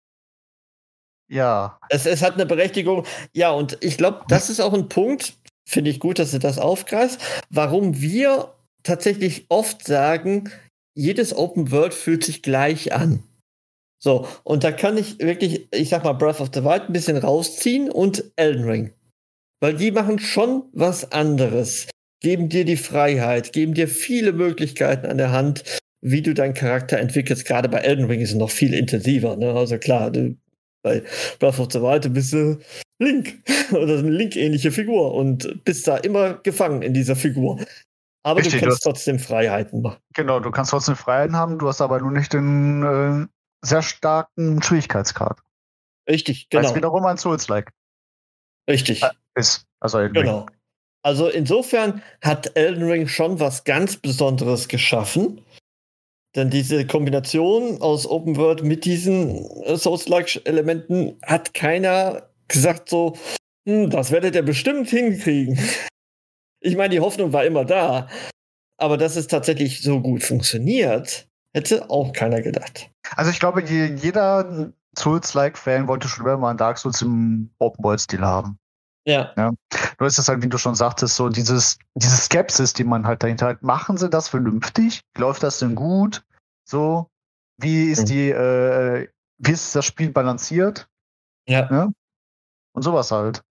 Ja. Es, es hat eine Berechtigung. Ja, und ich glaube, das ist auch ein Punkt, finde ich gut, dass du das aufgreifst, warum wir tatsächlich oft sagen, jedes Open World fühlt sich gleich an. So, und da kann ich wirklich, ich sag mal, Breath of the Wild ein bisschen rausziehen und Elden Ring. Weil die machen schon was anderes. Geben dir die Freiheit, geben dir viele Möglichkeiten an der Hand, wie du deinen Charakter entwickelst. Gerade bei Elden Ring ist es noch viel intensiver. Ne? Also klar, du, bei Breath of the Wild bist du Link oder eine Link-ähnliche Figur und bist da immer gefangen in dieser Figur. Aber Richtig, du du kannst hast- trotzdem Freiheiten machen. Genau, du kannst trotzdem Freiheiten haben, du hast aber nur nicht den äh, sehr starken Schwierigkeitsgrad. Richtig, Weil genau. es wiederum ein Souls-like Richtig. ist. Also Elden Ring. Genau. Also insofern hat Elden Ring schon was ganz Besonderes geschaffen. Denn diese Kombination aus Open World mit diesen äh, Souls-like-Elementen hat keiner gesagt so, hm, das werdet ihr bestimmt hinkriegen. Ich meine, die Hoffnung war immer da. Aber dass es tatsächlich so gut funktioniert, hätte auch keiner gedacht. Also ich glaube, je, jeder Souls-like-Fan wollte schon immer mal einen Dark Souls im Open-World-Stil haben. Ja. Nur ist es halt, wie du schon sagtest, so dieses, diese Skepsis, die man halt dahinter hat. Machen sie das vernünftig? Läuft das denn gut? So, wie ist Mhm. die, äh, wie ist das Spiel balanciert? Ja. Und sowas halt.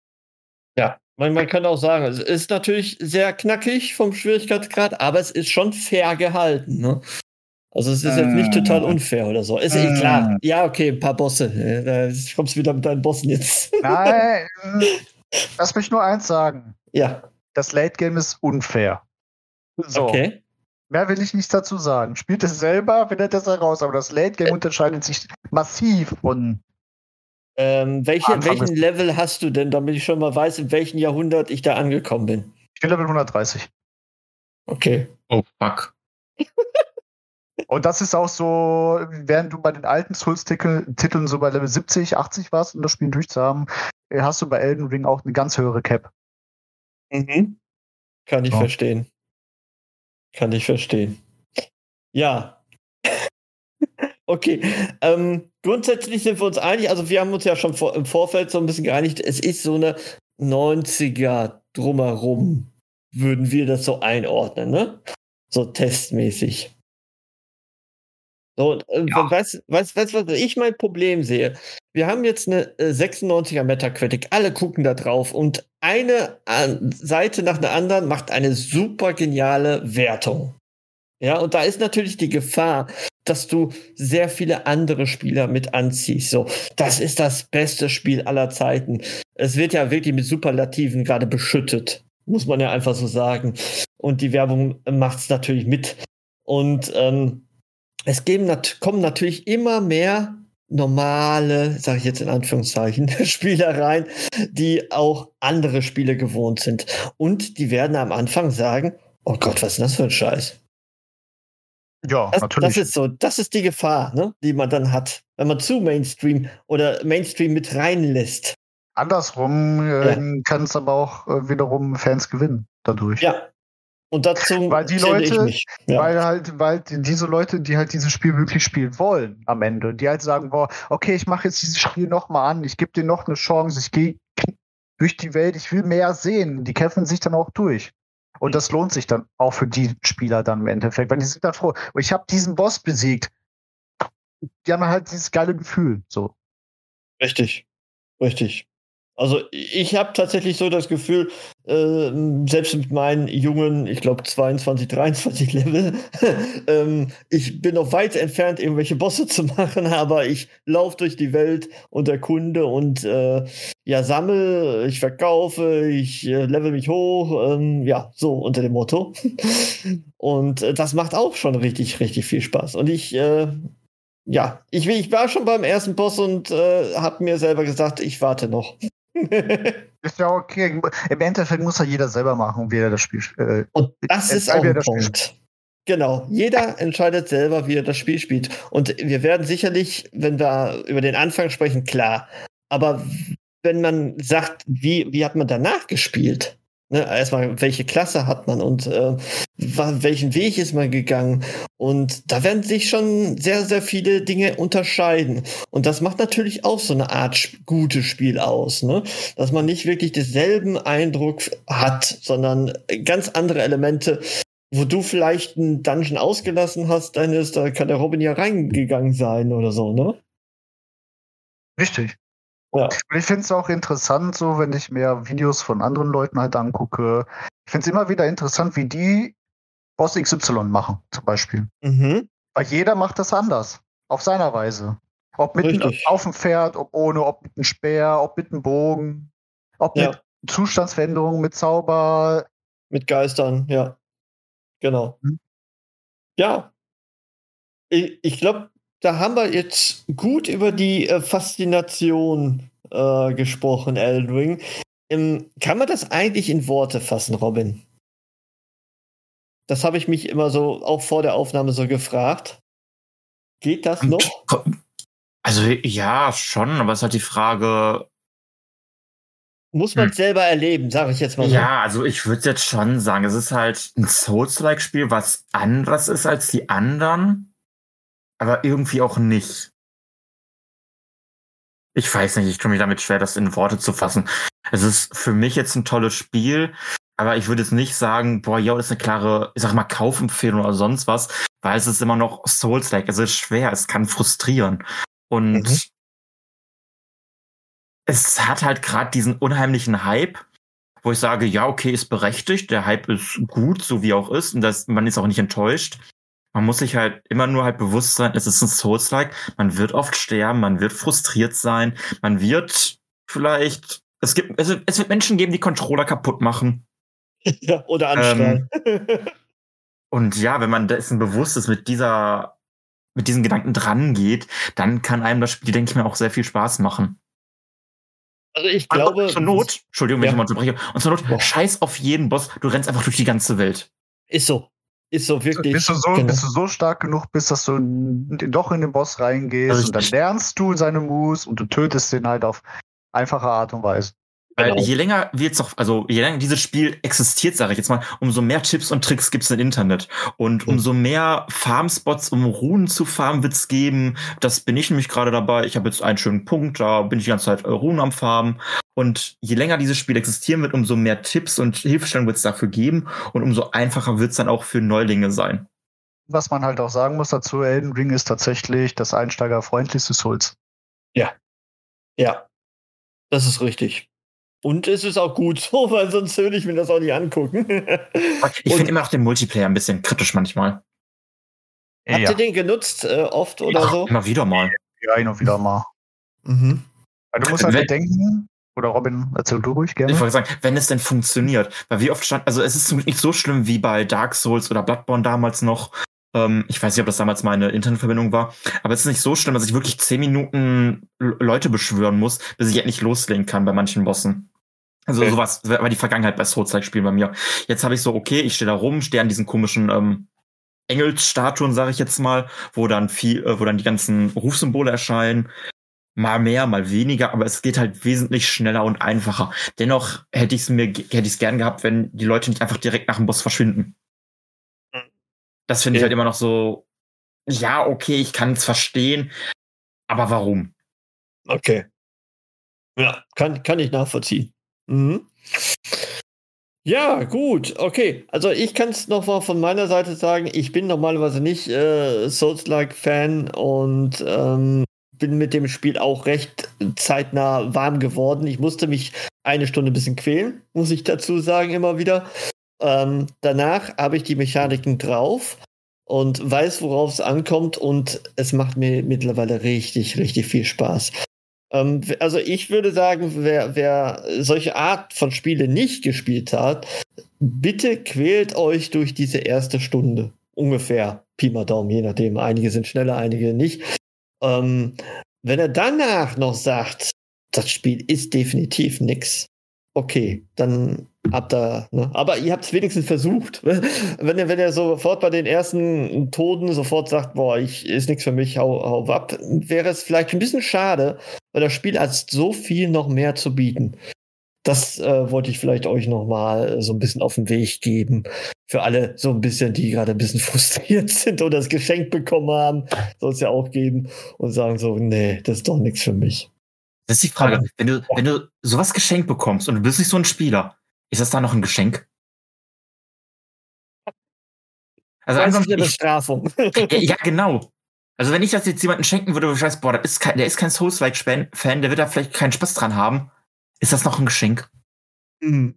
Ja. Man, man kann auch sagen, es ist natürlich sehr knackig vom Schwierigkeitsgrad, aber es ist schon fair gehalten. Ne? Also es ist jetzt nicht total unfair oder so. Ist eh klar. Ja, okay, ein paar Bosse. Äh, Da kommst du wieder mit deinen Bossen jetzt. Nein, lass mich nur eins sagen. Ja, Das Late Game ist unfair. So, okay. mehr will ich nicht dazu sagen. Spielt es selber, findet es heraus, aber das Late Game unterscheidet sich massiv von. Ähm, welche, Anfang welchen des- Level hast du denn, damit ich schon mal weiß, in welchem Jahrhundert ich da angekommen bin? Ich bin Level hundertdreißig. Okay. Oh, fuck. Und das ist auch so, während du bei den alten Souls-Titeln so bei Level siebzig, achtzig warst, um das Spiel durchzuhaben, äh, hast du bei Elden Ring auch eine ganz höhere Cap. Mhm. Kann ich Ja. verstehen. Kann ich verstehen. Ja. Okay. Ähm, grundsätzlich sind wir uns einig, also wir haben uns ja schon vor, im Vorfeld so ein bisschen geeinigt, es ist so eine neunziger drumherum würden wir das so einordnen, ne? So testmäßig. So, und, äh, Ja. weißt du, weißt, weißt, was ich mein Problem sehe? Wir haben jetzt eine äh, sechsundneunziger Metacritic, alle gucken da drauf und eine äh, Seite nach der anderen macht eine super geniale Wertung. Ja, und da ist natürlich die Gefahr, dass du sehr viele andere Spieler mit anziehst. So, das ist das beste Spiel aller Zeiten. Es wird ja wirklich mit Superlativen gerade beschüttet, muss man ja einfach so sagen. Und die Werbung macht es natürlich mit. Und ähm, es geben nat- kommen natürlich immer mehr normale, sage ich jetzt in Anführungszeichen, Spieler rein, die auch andere Spiele gewohnt sind. Und die werden am Anfang sagen, oh Gott, was ist denn das für ein Scheiß? Ja, Das, natürlich. das ist so, das ist die Gefahr, ne, die man dann hat, wenn man zu Mainstream oder Mainstream mit reinlässt. Andersrum äh, kann es aber auch äh, wiederum Fans gewinnen dadurch. Ja. Und dazu Weil die zähle ich Leute, mich. Ja. weil halt, weil die- diese Leute, die halt dieses Spiel wirklich spielen wollen am Ende, die halt sagen, boah, okay, ich mache jetzt dieses Spiel nochmal an, ich gebe dir noch eine Chance, ich gehe durch die Welt, ich will mehr sehen, die kämpfen sich dann auch durch. Und das lohnt sich dann auch für die Spieler dann im Endeffekt, weil die sind dann froh, oh, ich habe diesen Boss besiegt. Die haben halt dieses geile Gefühl, so. Richtig, richtig. Also ich habe tatsächlich so das Gefühl, äh, selbst mit meinen jungen, ich glaube zweiundzwanzig, dreiundzwanzig Level, ähm, ich bin noch weit entfernt, irgendwelche Bosse zu machen, aber ich laufe durch die Welt und erkunde und äh, ja, sammle, ich verkaufe, ich äh, level mich hoch, ähm, ja, so unter dem Motto. Und äh, das macht auch schon richtig, richtig viel Spaß. Und ich äh, ja, ich, ich war schon beim ersten Boss und äh, habe mir selber gesagt, ich warte noch. Ist ja okay. Im Endeffekt muss ja jeder selber machen, wie er das Spiel spielt. Und das ist auch ein Punkt. Genau, jeder entscheidet selber, wie er das Spiel spielt. Und wir werden sicherlich, wenn wir über den Anfang sprechen, klar. Aber wenn man sagt, wie, wie hat man danach gespielt? Ne, erstmal, welche Klasse hat man und äh, welchen Weg ist man gegangen? Und da werden sich schon sehr, sehr viele Dinge unterscheiden. Und das macht natürlich auch so eine Art sp- gutes Spiel aus, ne? Dass man nicht wirklich denselben Eindruck hat, sondern ganz andere Elemente, wo du vielleicht einen Dungeon ausgelassen hast, dann ist, da kann der Robin ja reingegangen sein oder so, ne? Richtig. Ja. Und ich finde es auch interessant, so wenn ich mir Videos von anderen Leuten halt angucke. Ich finde es immer wieder interessant, wie die Boss X Y machen, zum Beispiel. Mhm. Weil jeder macht das anders, auf seiner Weise. Ob mit einem, Richtig. auf dem Pferd, ob ohne, ob mit einem Speer, ob mit einem Bogen, ob Ja. mit Zustandsveränderungen, mit Zauber. Mit Geistern, ja. Genau. Mhm. Ja. Ich, ich glaube, da haben wir jetzt gut über die äh, Faszination äh, gesprochen, Elden Ring. Ähm, kann man das eigentlich in Worte fassen, Robin? Das habe ich mich immer so, auch vor der Aufnahme so gefragt. Geht das noch? Also ja, schon, aber es ist halt die Frage. Muss man Hm. selber erleben, sage ich jetzt mal so. Ja, also ich würde jetzt schon sagen, es ist halt ein Souls-like-Spiel, was anders ist als die anderen, aber irgendwie auch nicht. Ich weiß nicht, ich tue mich damit schwer, das in Worte zu fassen. Es ist für mich jetzt ein tolles Spiel, aber ich würde jetzt nicht sagen, boah, ja, das ist eine klare, ich sag mal, Kaufempfehlung oder sonst was, weil es ist immer noch Souls-like. Es ist schwer, es kann frustrieren. Und Mhm. es hat halt gerade diesen unheimlichen Hype, wo ich sage, ja, okay, ist berechtigt, der Hype ist gut, so wie er auch ist, und das, man ist auch nicht enttäuscht. Man muss sich halt immer nur halt bewusst sein, es ist ein Souls-like, man wird oft sterben, man wird frustriert sein, man wird vielleicht, es gibt, es, es wird Menschen geben, die Controller kaputt machen. Ja, oder anschreien. Und ja, wenn man dessen bewusst ist, mit dieser, mit diesen Gedanken dran geht, dann kann einem das Spiel, denke ich mir, auch sehr viel Spaß machen. Also ich glaube. Und zur Not, Entschuldigung, wenn Ja. ich mal unterbreche, und zur Not, Boah. scheiß auf jeden Boss, du rennst einfach durch die ganze Welt. Ist so. Ist so, wirklich. Bist du so, Genau. bist du so stark genug bist, dass du n- doch in den Boss reingehst Richtig. und dann lernst du seine Moves und du tötest den halt auf einfache Art und Weise. Weil Genau. je länger wir jetzt noch, also je länger dieses Spiel existiert, sage ich jetzt mal, umso mehr Tipps und Tricks gibt's im Internet. Und Mhm. umso mehr Farmspots, um Runen zu farmen, wird's geben. Das bin ich nämlich gerade dabei. Ich habe jetzt einen schönen Punkt, da bin ich die ganze Zeit äh, Runen am Farmen. Und je länger dieses Spiel existieren wird, umso mehr Tipps und Hilfestellungen wird's dafür geben. Und umso einfacher wird's dann auch für Neulinge sein. Was man halt auch sagen muss dazu, Elden Ring ist tatsächlich das einsteigerfreundlichste Souls. Ja. Ja. Das ist richtig. Und es ist auch gut so, weil sonst würde ich mir das auch nicht angucken. Ich Und- finde immer noch den Multiplayer ein bisschen kritisch manchmal. Habt Ja, ihr den genutzt äh, oft oder Ach, so? immer wieder mal. ja, hin und wieder mal. Mhm. Weil du musst halt Wenn- bedenken, oder Robin, erzähl du ruhig gerne. Ich wollte sagen, wenn es denn funktioniert. Weil wie oft stand, also es ist zum Glück nicht so schlimm wie bei Dark Souls oder Bloodborne damals noch. Ähm, ich weiß nicht, ob das damals meine Internetverbindung war. Aber es ist nicht so schlimm, dass ich wirklich zehn Minuten L- Leute beschwören muss, bis ich endlich loslegen kann bei manchen Bossen. Also Okay. sowas war die Vergangenheit bei Souls-like-Spielen bei mir. Jetzt habe ich so, okay, ich stehe da rum, stehe an diesen komischen ähm, Engelsstatuen, sage ich jetzt mal, wo dann viel, äh, wo dann die ganzen Rufsymbole erscheinen. Mal mehr, mal weniger, aber es geht halt wesentlich schneller und einfacher. Dennoch hätte ich es mir, hätte ich es gern gehabt, wenn die Leute nicht einfach direkt nach dem Boss verschwinden. Das finde ich Ja. halt immer noch so, ja, okay, ich kann es verstehen, aber warum? Okay. Ja, kann, kann ich nachvollziehen. Mhm. Ja, gut, okay. Also ich kann es noch mal von meiner Seite sagen, ich bin normalerweise nicht äh, Souls-like-Fan und ähm, bin mit dem Spiel auch recht zeitnah warm geworden. Ich musste mich eine Stunde ein bisschen quälen, muss ich dazu sagen, immer wieder. Ähm, danach habe ich die Mechaniken drauf und weiß, worauf es ankommt und es macht mir mittlerweile richtig, richtig viel Spaß. Ähm, also ich würde sagen, wer, wer solche Art von Spiele nicht gespielt hat, bitte quält euch durch diese erste Stunde. Ungefähr. Pi mal Daumen, je nachdem. Einige sind schneller, einige nicht. Ähm, wenn er danach noch sagt, das Spiel ist definitiv nix, okay, dann habt ihr, ne? Aber ihr habt es wenigstens versucht. Wenn ihr, wenn ihr sofort bei den ersten Toten sofort sagt, boah, ich ist nichts für mich, hau, hau ab, wäre es vielleicht ein bisschen schade, weil das Spiel hat so viel noch mehr zu bieten. Das äh, wollte ich vielleicht euch noch mal so ein bisschen auf den Weg geben. Für alle so ein bisschen, die gerade ein bisschen frustriert sind oder das Geschenk bekommen haben, soll es ja auch geben und sagen so, nee, das ist doch nichts für mich. Das ist die Frage, Aber- wenn du, wenn du sowas geschenkt bekommst und du bist nicht so ein Spieler, ist das da noch ein Geschenk? Also Das ist ansonsten, eine ich, Bestrafung. ja, ja, genau. Also wenn ich das jetzt jemandem schenken würde, wo ich weiß, boah, der ist kein, der ist kein Souls-like-Fan, der wird da vielleicht keinen Spaß dran haben, ist das noch ein Geschenk? Hm.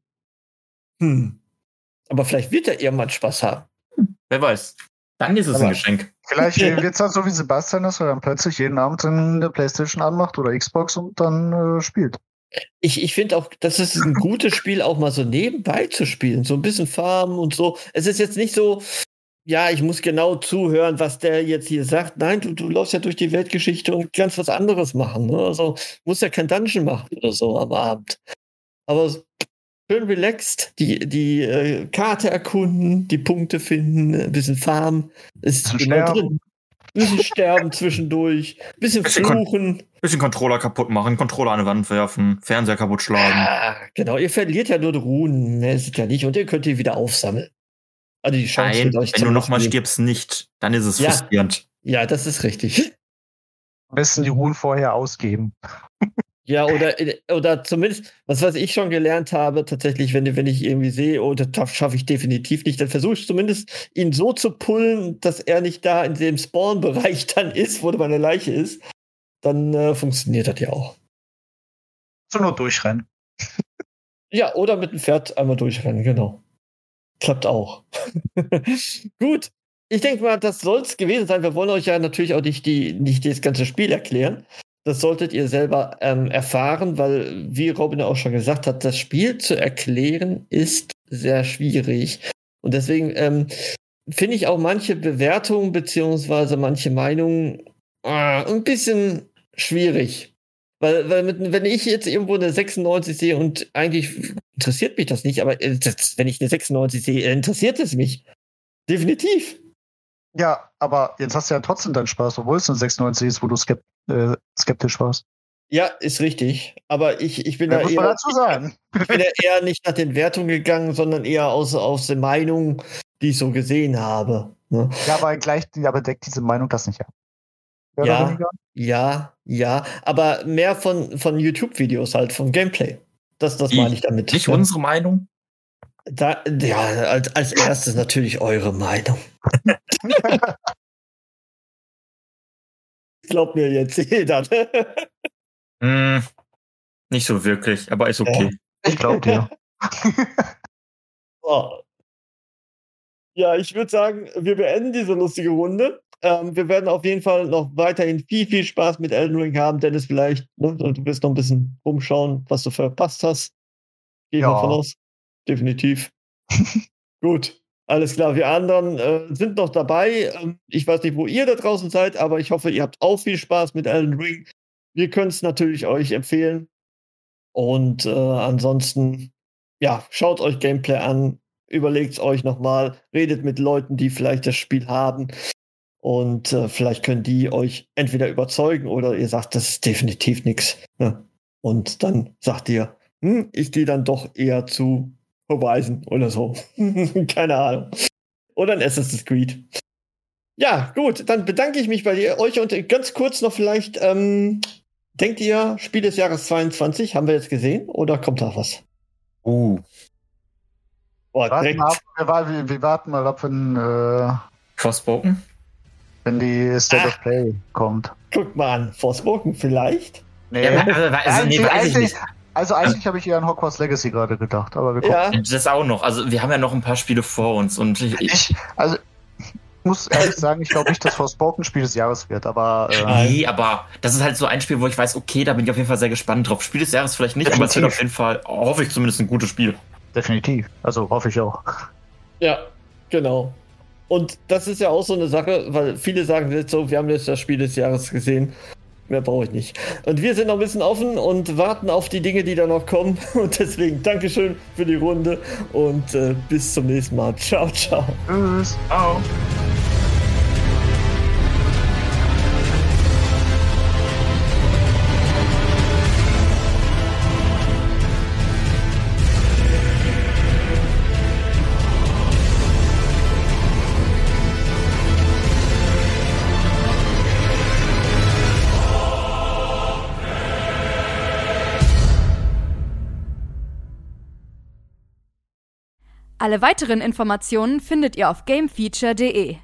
Hm. Aber vielleicht wird er irgendwann Spaß haben. Wer weiß. Dann ist es Aber- ein Geschenk. Vielleicht wird es halt so wie Sebastian, dass er dann plötzlich jeden Abend eine Playstation anmacht oder Xbox und dann äh, spielt. Ich, ich finde auch, das ist ein gutes Spiel, auch mal so nebenbei zu spielen. So ein bisschen farmen und so. Es ist jetzt nicht so, ja, ich muss genau zuhören, was der jetzt hier sagt. Nein, du, du läufst ja durch die Weltgeschichte und kannst was anderes machen. Ne? Also musst ja kein Dungeon machen oder so am Abend. Aber schön relaxed, die, die äh, Karte erkunden, die Punkte finden, ein bisschen farmen. Ist Bisschen genau sterben. drin. Ein bisschen sterben zwischendurch, ein bisschen Bisschen kon- fluchen. Bisschen Controller kaputt machen, Controller an die Wand werfen, Fernseher kaputt schlagen. Ah, genau, ihr verliert ja nur die Runen, mehr ist es ja nicht. Und ihr könnt die wieder aufsammeln. Also die Chance Nein, wird euch wenn du zum nochmal Leben. stirbst, nicht. Dann ist es Ja. frustrierend. Ja, das ist richtig. Am besten die Ruhen vorher ausgeben. Ja, oder, oder zumindest, was weiß ich schon gelernt habe, tatsächlich, wenn, wenn ich irgendwie sehe, oh, das schaffe ich definitiv nicht, dann versuche ich zumindest, ihn so zu pullen, dass er nicht da in dem Spawn-Bereich dann ist, wo meine Leiche ist. Dann äh, funktioniert das ja auch. So nur durchrennen. Ja, oder mit dem Pferd einmal durchrennen, genau. Klappt auch. Gut. Ich denke mal, das soll es gewesen sein. Wir wollen euch ja natürlich auch nicht, die, nicht das ganze Spiel erklären. Das solltet ihr selber ähm, erfahren, weil, wie Robin auch schon gesagt hat, das Spiel zu erklären ist sehr schwierig. Und deswegen ähm, finde ich auch manche Bewertungen beziehungsweise manche Meinungen äh, ein bisschen schwierig. Weil, weil mit, wenn ich jetzt irgendwo eine sechsundneunzig sehe und eigentlich interessiert mich das nicht, aber äh, das, wenn ich eine sechsundneunzig sehe, interessiert es mich. Definitiv. Ja, aber jetzt hast du ja trotzdem deinen Spaß, obwohl es eine sechsundneunzig ist, wo du skept äh, skeptisch warst. Ja, ist richtig. Aber ich, ich bin Da da muss man eher, dazu sagen. ich bin da eher nicht nach den Wertungen gegangen, sondern eher aus, aus der Meinung, die ich so gesehen habe. Ne? Ja, aber gleich, aber deckt diese Meinung das nicht ab. Mehr oder Ja, weniger? ja, ja. Aber mehr von, von YouTube-Videos halt, von Gameplay. Das, das meine ich damit. Nicht Ja. unsere Meinung? Da, ja, als, als erstes natürlich eure Meinung. Glaubt mir jetzt jeder. Hm, nicht so wirklich, aber ist okay. Ich glaube dir. Oh. Ja, ich würde sagen, wir beenden diese lustige Runde. Ähm, wir werden auf jeden Fall noch weiterhin viel, viel Spaß mit Elden Ring haben. Dennis, vielleicht, ne, du wirst noch ein bisschen rumschauen, was du verpasst hast. Gehe ich Ja. mal von aus. Definitiv. Gut, alles klar. Wir anderen äh, sind noch dabei. Ähm, ich weiß nicht, wo ihr da draußen seid, aber ich hoffe, ihr habt auch viel Spaß mit Elden Ring. Wir können es natürlich euch empfehlen. Und äh, ansonsten, ja, schaut euch Gameplay an, überlegt es euch nochmal, redet mit Leuten, die vielleicht das Spiel haben. Und äh, vielleicht können die euch entweder überzeugen oder ihr sagt, das ist definitiv nichts. Ne? Und dann sagt ihr, hm, ich gehe dann doch eher zu Horizon oder so. Keine Ahnung. Oder ein Assassin's Creed. Ja, gut, dann bedanke ich mich bei dir, euch und ganz kurz noch vielleicht, ähm, denkt ihr, Spiel des Jahres zweiundzwanzig, haben wir jetzt gesehen oder kommt da was? Uh. Oh, Warten ab, wir, wir, wir warten mal ab, wenn, äh, Forspoken? wenn die State Ah. of Play kommt. Guckt mal an, Forspoken vielleicht? Nee. Ja, also, also, nee, eigentlich, weiß ich eigentlich, nicht. also eigentlich habe ich eher an Hogwarts Legacy gerade gedacht, aber wir gucken. Ja, Das auch noch. Also wir haben ja noch ein paar Spiele vor uns und ich, Ich, also, ich muss ehrlich sagen, ich glaube nicht, dass Forspoken Spiel des Jahres wird, aber äh, nee, aber das ist halt so ein Spiel, wo ich weiß, okay, da bin ich auf jeden Fall sehr gespannt drauf. Spiel des Jahres vielleicht nicht, aber es wird auf jeden Fall, hoffe ich zumindest, ein gutes Spiel. definitiv. Also hoffe ich auch. ja, genau. Und das ist ja auch so eine Sache, weil viele sagen jetzt so, wir haben jetzt das Spiel des Jahres gesehen. Mehr brauche ich nicht. Und wir sind noch ein bisschen offen und warten auf die Dinge, die da noch kommen. Und deswegen Dankeschön für die Runde und äh, bis zum nächsten Mal. Ciao, ciao. Tschüss. Ciao. Alle weiteren Informationen findet ihr auf gamefeature punkt de.